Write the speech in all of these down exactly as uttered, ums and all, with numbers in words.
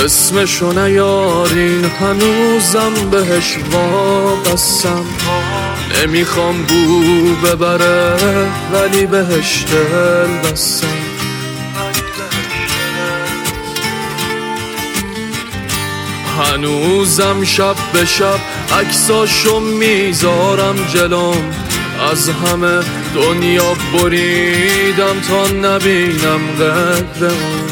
اسمشو نیارین هنوزم بهش وابستم. نمیخوام بو ببره ولی بهش دل بستم. هنوزم شب به شب عکساشو میذارم جلوم، از همه دنیا بریدم تا نبینم غیر اون.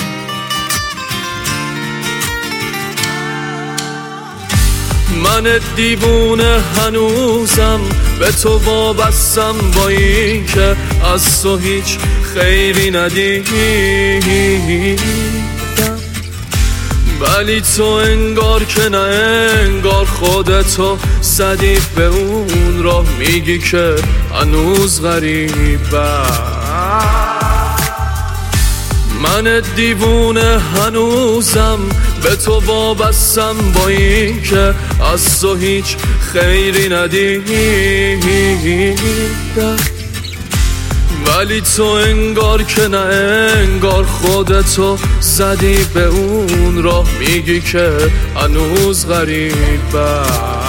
من دیوونه هنوزم به تو وابستم، با این که از تو هیچ خیری ندیدم، ولی تو انگار که نه انگار خودتو زدی به اون راه، میگی که هنوز غریبم. من دیوونه هنوزم به تو وابستم، با این که از تو هیچ خیری ندیدم، ولی تو انگار که نه انگار خودتو زدی به اون راه، میگی که هنوز غریبم.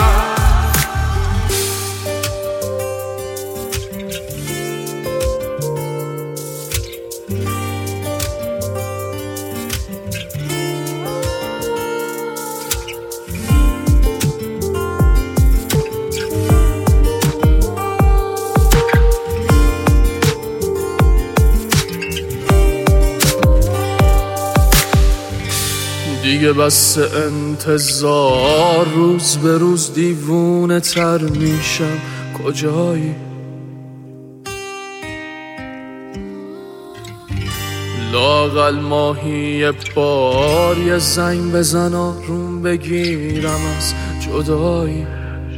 دیگه بس انتظار، روز به روز دیوونه تر میشم. کجایی؟ لااقل ماهی بار یه زنگ بزن آروم بگیرم از جدایی.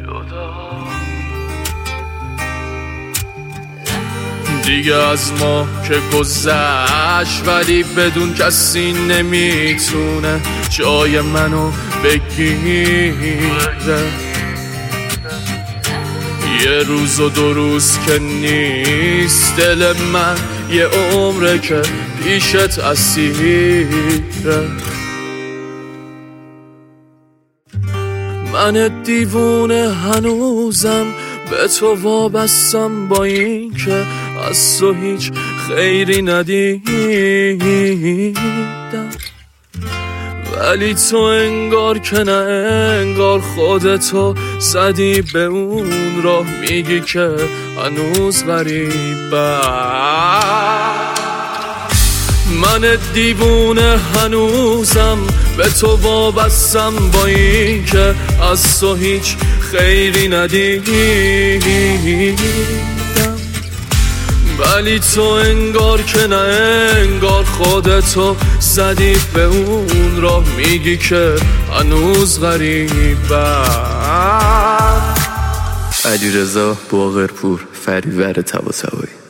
دیگه از ما که گذشت، ولی بدون کسی نمیتونه جای منو بگیره. یه روز و دو روز که نیست، دل من یه عمره که پیشت اسیره. من دیوونه هنوزم به تو وابستم، با این که از تو هیچ خیری ندیدم، ولی تو انگار که نه انگار خودتو زدی به اون راه، میگی که هنوز غریبم. من دیوونه هنوزم به تو وابستم، با این که از تو هیچ خیری ندیدم، ولی تو انگار که نه انگار خودتو زدی به اون راه، میگی که هنوز غریبم. علیرضا باقرپور، فریور طباطبایی.